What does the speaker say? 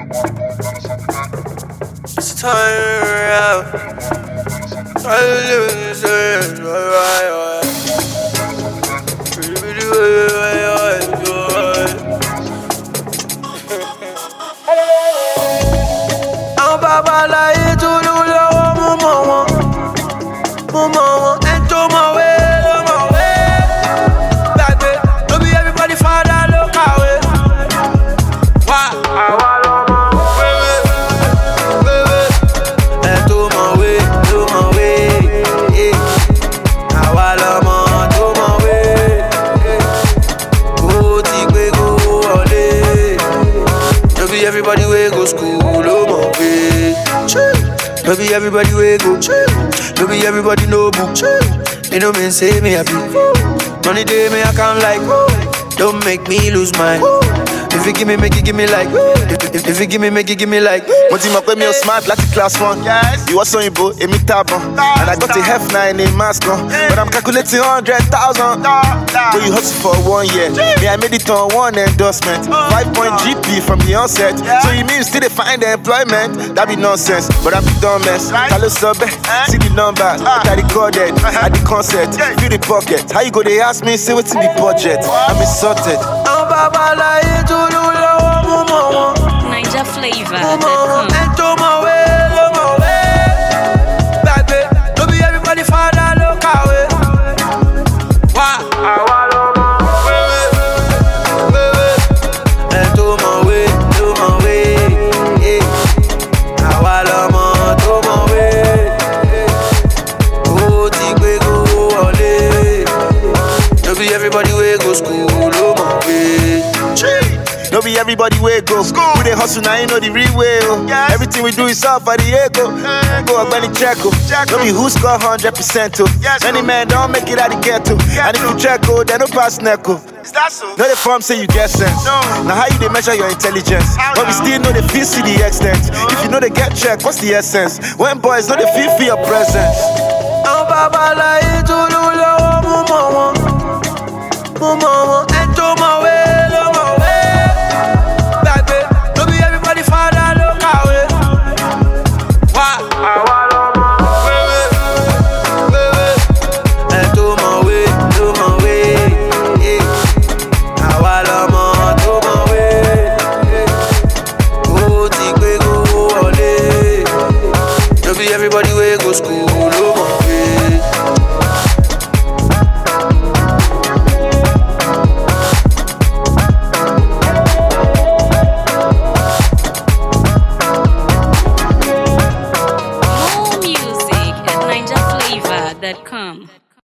It's time out. I lose it. I'm Baba like to do the mama, and to my way. Don't be everybody father, look away. Everybody we go school, oh my way. No be everybody we go. No be everybody no book. You know me say me happy. Money day me I can't like. Don't make me lose mine. If you give me, make it give me like. If you give me, make it give me like. One team up with me on smart, like class one. Yes. You was on your boat, me tabon. And I got a F9 in Moscow. But I'm calculating 100,000. But you hustle for 1 year. Me, I made it on 1 endorsement. 5-point GP from the onset. So you mean still they find the employment? That be nonsense. But I'm the dumbest. Hello, sub. See the numbers. I recorded at the concert. Feel the pocket. How you go? They ask me, say what's in the budget. I'm insulted. I'm Baba like to do the Ninja Flavor. and to my way. Don't be everybody father, look away. And to my way. Don't be everybody way go school, oh my way. No be everybody way go. We dey hustle now, you know the real way. Oh. Yes. Everything we do is all for the ego. Go up and check. No be who score 100%. Oh. Yes, many men don't make it out the ghetto. And if you check, they no pass neco. Is that so? No the form say you get sense. No. Now how you they measure your intelligence? But we still know the feel see the extent. If you know they get check, what's the essence? When boys know they feel for your presence. I'm Baba like to do the mama, and to my way. Don't be everybody father, look away. And to my way. Don't be everybody way go school, oh my way. More music at NinjaFlavor.com.